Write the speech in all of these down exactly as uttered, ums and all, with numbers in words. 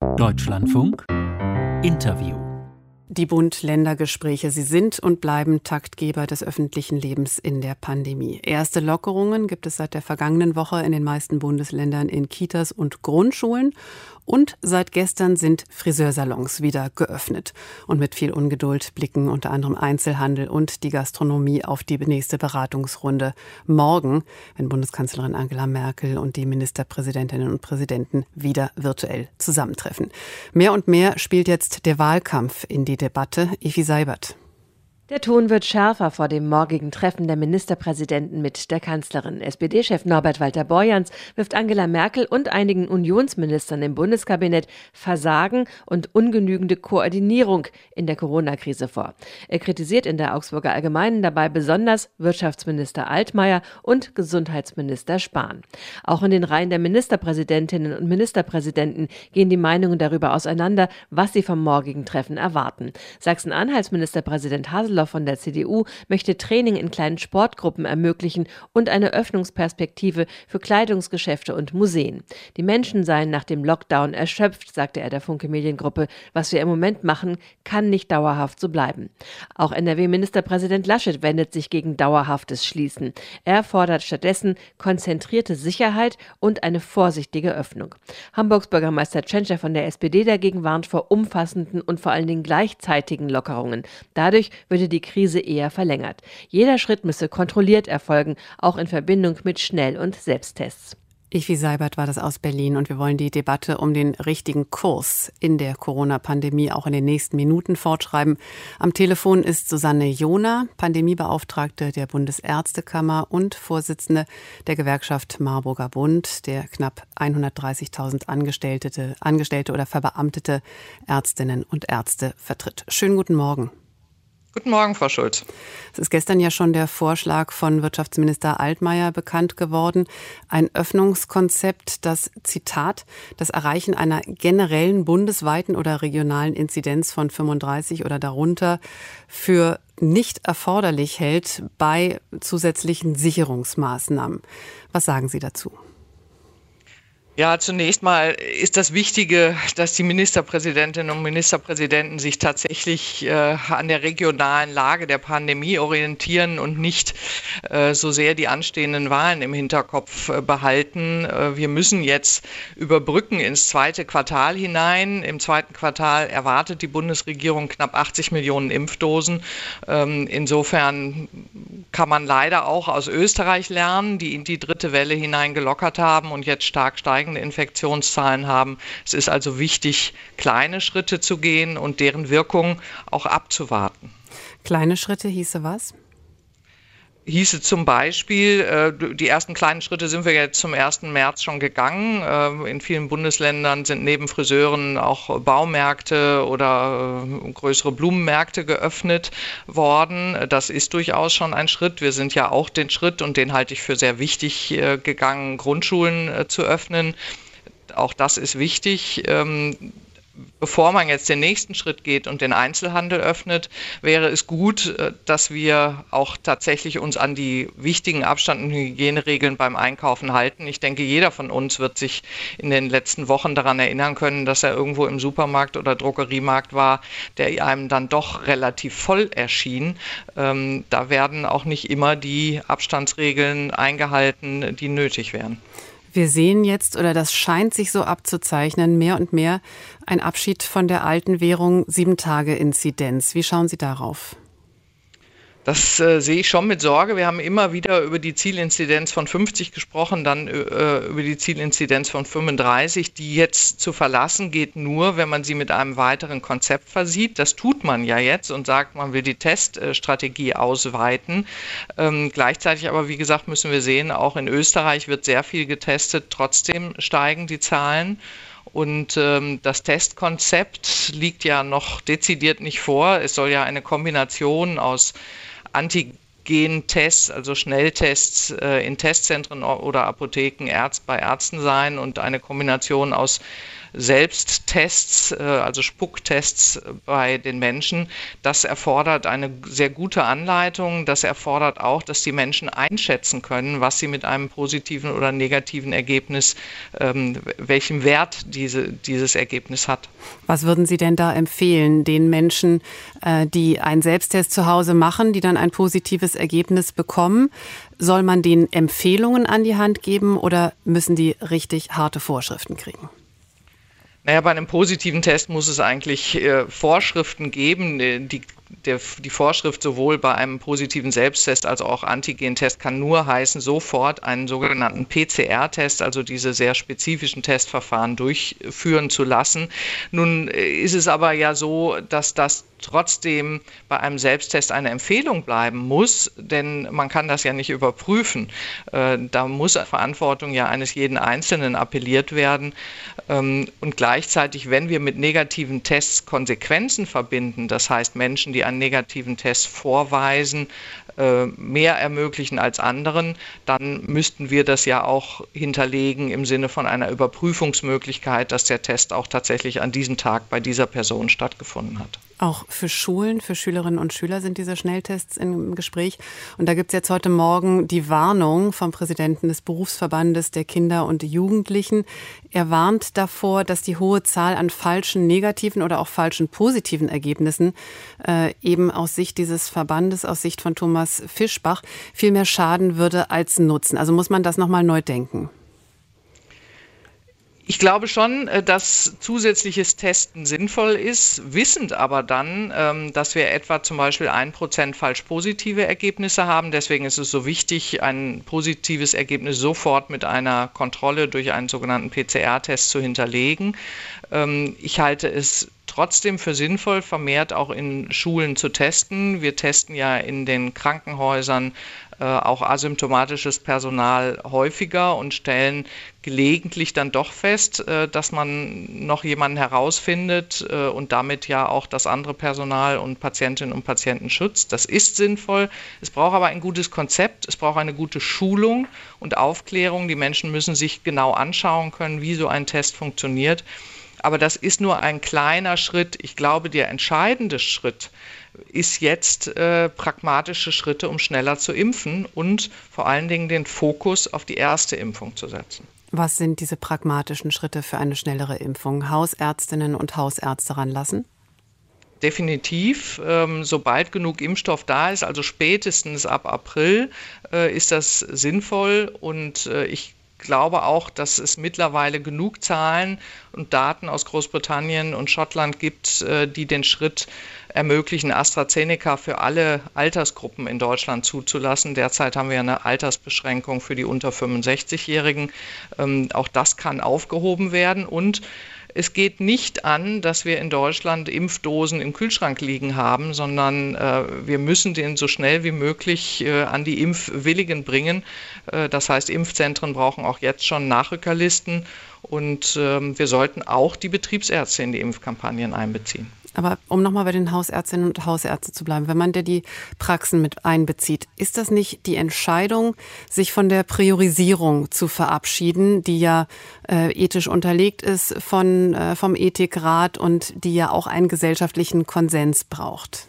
Deutschlandfunk Interview. Die Bund-Länder-Gespräche, sie sind und bleiben Taktgeber des öffentlichen Lebens in der Pandemie. Erste Lockerungen gibt es seit der vergangenen Woche in den meisten Bundesländern in Kitas und Grundschulen. Und seit gestern sind Friseursalons wieder geöffnet. Und mit viel Ungeduld blicken unter anderem Einzelhandel und die Gastronomie auf die nächste Beratungsrunde morgen, wenn Bundeskanzlerin Angela Merkel und die Ministerpräsidentinnen und Präsidenten wieder virtuell zusammentreffen. Mehr und mehr spielt jetzt der Wahlkampf in die Debatte. Ivi Seibert. Der Ton wird schärfer vor dem morgigen Treffen der Ministerpräsidenten mit der Kanzlerin. S P D-Chef Norbert Walter-Borjans wirft Angela Merkel und einigen Unionsministern im Bundeskabinett Versagen und ungenügende Koordinierung in der Corona-Krise vor. Er kritisiert in der Augsburger Allgemeinen dabei besonders Wirtschaftsminister Altmaier und Gesundheitsminister Spahn. Auch in den Reihen der Ministerpräsidentinnen und Ministerpräsidenten gehen die Meinungen darüber auseinander, was sie vom morgigen Treffen erwarten. Sachsen-Anhalts Ministerpräsident Haseloff von der C D U möchte Training in kleinen Sportgruppen ermöglichen und eine Öffnungsperspektive für Kleidungsgeschäfte und Museen. Die Menschen seien nach dem Lockdown erschöpft, sagte er der Funke Mediengruppe. Was wir im Moment machen, kann nicht dauerhaft so bleiben. Auch N R W-Ministerpräsident Laschet wendet sich gegen dauerhaftes Schließen. Er fordert stattdessen konzentrierte Sicherheit und eine vorsichtige Öffnung. Hamburgs Bürgermeister Tschentscher von der S P D dagegen warnt vor umfassenden und vor allen Dingen gleichzeitigen Lockerungen. Dadurch würde die Krise eher verlängert. Jeder Schritt müsse kontrolliert erfolgen, auch in Verbindung mit Schnell- und Selbsttests. Ivi Seibert war das aus Berlin und wir wollen die Debatte um den richtigen Kurs in der Corona-Pandemie auch in den nächsten Minuten fortschreiben. Am Telefon ist Susanne Johner, Pandemiebeauftragte der Bundesärztekammer und Vorsitzende der Gewerkschaft Marburger Bund, der knapp hundertdreißigtausend Angestellte, Angestellte oder verbeamtete Ärztinnen und Ärzte vertritt. Schönen guten Morgen. Guten Morgen, Frau Schulz. Es ist gestern ja schon der Vorschlag von Wirtschaftsminister Altmaier bekannt geworden. Ein Öffnungskonzept, das, Zitat, das Erreichen einer generellen bundesweiten oder regionalen Inzidenz von fünfunddreißig oder darunter für nicht erforderlich hält bei zusätzlichen Sicherungsmaßnahmen. Was sagen Sie dazu? Ja, zunächst mal ist das Wichtige, dass die Ministerpräsidentinnen und Ministerpräsidenten sich tatsächlich äh, an der regionalen Lage der Pandemie orientieren und nicht äh, so sehr die anstehenden Wahlen im Hinterkopf äh, behalten. Äh, wir müssen jetzt überbrücken ins zweite Quartal hinein. Im zweiten Quartal erwartet die Bundesregierung knapp achtzig Millionen Impfdosen. Ähm, insofern kann man leider auch aus Österreich lernen, die in die dritte Welle hinein gelockert haben und jetzt stark steigen. Infektionszahlen haben. Es ist also wichtig, kleine Schritte zu gehen und deren Wirkung auch abzuwarten. Kleine Schritte hieße was? Hieße zum Beispiel, die ersten kleinen Schritte sind wir jetzt zum ersten März schon gegangen. In vielen Bundesländern sind neben Friseuren auch Baumärkte oder größere Blumenmärkte geöffnet worden. Das ist durchaus schon ein Schritt. Wir sind ja auch den Schritt, und den halte ich für sehr wichtig, gegangen, Grundschulen zu öffnen. Auch das ist wichtig. Bevor man jetzt den nächsten Schritt geht und den Einzelhandel öffnet, wäre es gut, dass wir auch tatsächlich uns an die wichtigen Abstand- und Hygieneregeln beim Einkaufen halten. Ich denke, jeder von uns wird sich in den letzten Wochen daran erinnern können, dass er irgendwo im Supermarkt oder Drogeriemarkt war, der einem dann doch relativ voll erschien. Ähm, da werden auch nicht immer die Abstandsregeln eingehalten, die nötig wären. Wir sehen jetzt, oder das scheint sich so abzuzeichnen, mehr und mehr ein Abschied von der alten Währung Sieben-Tage-Inzidenz. Wie schauen Sie darauf? Das äh, sehe ich schon mit Sorge. Wir haben immer wieder über die Zielinzidenz von fünfzig gesprochen, dann äh, über die Zielinzidenz von fünfunddreißig. Die jetzt zu verlassen geht nur, wenn man sie mit einem weiteren Konzept versieht. Das tut man ja jetzt und sagt, man will die Teststrategie ausweiten. Ähm, gleichzeitig aber, wie gesagt, müssen wir sehen, auch in Österreich wird sehr viel getestet. Trotzdem steigen die Zahlen. Und ähm, das Testkonzept liegt ja noch dezidiert nicht vor. Es soll ja eine Kombination aus Antigen-Tests, also Schnelltests äh, in Testzentren oder Apotheken Ärzt bei Ärzten sein und eine Kombination aus Selbsttests, also Spucktests bei den Menschen. Das erfordert eine sehr gute Anleitung. Das erfordert auch, dass die Menschen einschätzen können, was sie mit einem positiven oder negativen Ergebnis, ähm, welchen Wert diese, dieses Ergebnis hat. Was würden Sie denn da empfehlen, den Menschen, äh, die einen Selbsttest zu Hause machen, die dann ein positives Ergebnis bekommen? Soll man denen Empfehlungen an die Hand geben oder müssen die richtig harte Vorschriften kriegen? Naja, bei einem positiven Test muss es eigentlich äh, Vorschriften geben, die Der, die Vorschrift sowohl bei einem positiven Selbsttest als auch Antigentest kann nur heißen, sofort einen sogenannten P C R-Test, also diese sehr spezifischen Testverfahren durchführen zu lassen. Nun ist es aber ja so, dass das trotzdem bei einem Selbsttest eine Empfehlung bleiben muss, denn man kann das ja nicht überprüfen. Äh, da muss Verantwortung ja eines jeden Einzelnen appelliert werden. Ähm, und gleichzeitig, wenn wir mit negativen Tests Konsequenzen verbinden, das heißt Menschen, die einen negativen Test vorweisen, äh, mehr ermöglichen als anderen, dann müssten wir das ja auch hinterlegen im Sinne von einer Überprüfungsmöglichkeit, dass der Test auch tatsächlich an diesem Tag bei dieser Person stattgefunden hat. Auch für Schulen, für Schülerinnen und Schüler sind diese Schnelltests im Gespräch. Und da gibt es jetzt heute Morgen die Warnung vom Präsidenten des Berufsverbandes der Kinder- und Jugendlichen. Er warnt davor, dass die hohe Zahl an falschen negativen oder auch falschen positiven Ergebnissen äh, eben aus Sicht dieses Verbandes, aus Sicht von Thomas Fischbach, viel mehr schaden würde als nutzen. Also muss man das nochmal neu denken. Ich glaube schon, dass zusätzliches Testen sinnvoll ist, wissend aber dann, dass wir etwa zum Beispiel ein Prozent falsch positive Ergebnisse haben. Deswegen ist es so wichtig, ein positives Ergebnis sofort mit einer Kontrolle durch einen sogenannten P C R-Test zu hinterlegen. Ich halte es trotzdem für sinnvoll, vermehrt auch in Schulen zu testen. Wir testen ja in den Krankenhäusern äh, auch asymptomatisches Personal häufiger und stellen gelegentlich dann doch fest, äh, dass man noch jemanden herausfindet äh, und damit ja auch das andere Personal und Patientinnen und Patienten schützt. Das ist sinnvoll. Es braucht aber ein gutes Konzept, es braucht eine gute Schulung und Aufklärung. Die Menschen müssen sich genau anschauen können, wie so ein Test funktioniert. Aber das ist nur ein kleiner Schritt. Ich glaube, der entscheidende Schritt ist jetzt äh, pragmatische Schritte, um schneller zu impfen und vor allen Dingen den Fokus auf die erste Impfung zu setzen. Was sind diese pragmatischen Schritte für eine schnellere Impfung? Hausärztinnen und Hausärzte ranlassen? Definitiv. Ähm, sobald genug Impfstoff da ist, also spätestens ab April, äh, ist das sinnvoll und äh, ich Ich glaube auch, dass es mittlerweile genug Zahlen und Daten aus Großbritannien und Schottland gibt, die den Schritt ermöglichen, AstraZeneca für alle Altersgruppen in Deutschland zuzulassen. Derzeit haben wir eine Altersbeschränkung für die unter fünfundsechzigjährigen. Auch das kann aufgehoben werden und es geht nicht an, dass wir in Deutschland Impfdosen im Kühlschrank liegen haben, sondern äh, wir müssen den so schnell wie möglich äh, an die Impfwilligen bringen. Äh, das heißt, Impfzentren brauchen auch jetzt schon Nachrückerlisten und äh, wir sollten auch die Betriebsärzte in die Impfkampagnen einbeziehen. Aber um nochmal bei den Hausärztinnen und Hausärzten zu bleiben, wenn man der die Praxen mit einbezieht, ist das nicht die Entscheidung, sich von der Priorisierung zu verabschieden, die ja äh, ethisch unterlegt ist von, äh, vom Ethikrat und die ja auch einen gesellschaftlichen Konsens braucht?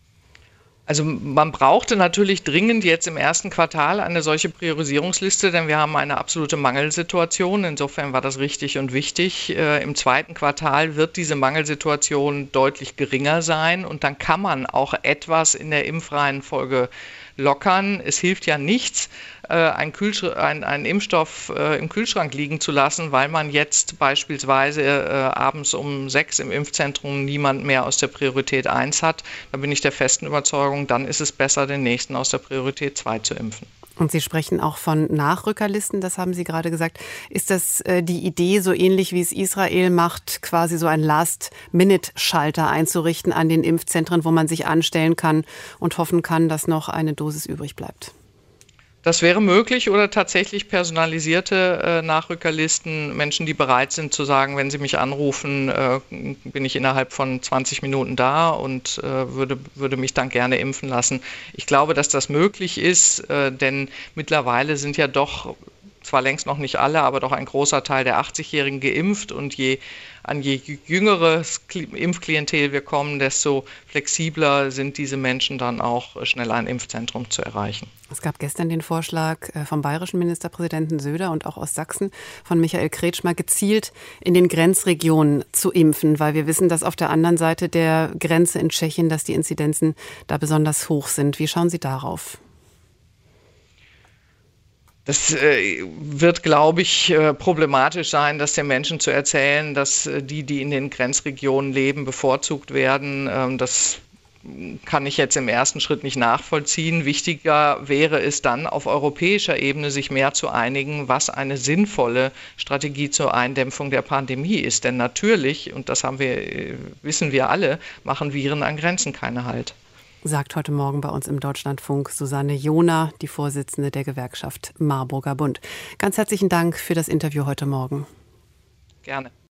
Also man brauchte natürlich dringend jetzt im ersten Quartal eine solche Priorisierungsliste, denn wir haben eine absolute Mangelsituation. Insofern war das richtig und wichtig. Äh, im zweiten Quartal wird diese Mangelsituation deutlich geringer sein und dann kann man auch etwas in der Impfreihenfolge lockern. Es hilft ja nichts, einen, Kühlschrank, einen, einen Impfstoff äh, im Kühlschrank liegen zu lassen, weil man jetzt beispielsweise äh, abends um sechs im Impfzentrum niemand mehr aus der Priorität eins hat. Da bin ich der festen Überzeugung, dann ist es besser, den nächsten aus der Priorität zwei zu impfen. Und Sie sprechen auch von Nachrückerlisten, das haben Sie gerade gesagt. Ist das äh, die Idee, so ähnlich wie es Israel macht, quasi so einen Last-Minute-Schalter einzurichten an den Impfzentren, wo man sich anstellen kann und hoffen kann, dass noch eine Dosis übrig bleibt? Das wäre möglich oder tatsächlich personalisierte äh, Nachrückerlisten, Menschen, die bereit sind zu sagen, wenn sie mich anrufen, äh, bin ich innerhalb von zwanzig Minuten da und äh, würde, würde mich dann gerne impfen lassen. Ich glaube, dass das möglich ist, äh, denn mittlerweile sind ja doch zwar längst noch nicht alle, aber doch ein großer Teil der achtzigjährigen geimpft. Und je an je jüngeres Impfklientel wir kommen, desto flexibler sind diese Menschen dann auch schneller ein Impfzentrum zu erreichen. Es gab gestern den Vorschlag vom bayerischen Ministerpräsidenten Söder und auch aus Sachsen von Michael Kretschmer, gezielt in den Grenzregionen zu impfen, weil wir wissen, dass auf der anderen Seite der Grenze in Tschechien, dass die Inzidenzen da besonders hoch sind. Wie schauen Sie darauf? Das äh, wird, glaube ich, äh, problematisch sein, das den Menschen zu erzählen, dass äh, die, die in den Grenzregionen leben, bevorzugt werden. Ähm, das kann ich jetzt im ersten Schritt nicht nachvollziehen. Wichtiger wäre es dann, auf europäischer Ebene sich mehr zu einigen, was eine sinnvolle Strategie zur Eindämpfung der Pandemie ist. Denn natürlich, und das haben wir, äh, wissen wir alle, machen Viren an Grenzen keinen Halt. Sagt heute Morgen bei uns im Deutschlandfunk Susanne Johner, die Vorsitzende der Gewerkschaft Marburger Bund. Ganz herzlichen Dank für das Interview heute Morgen. Gerne.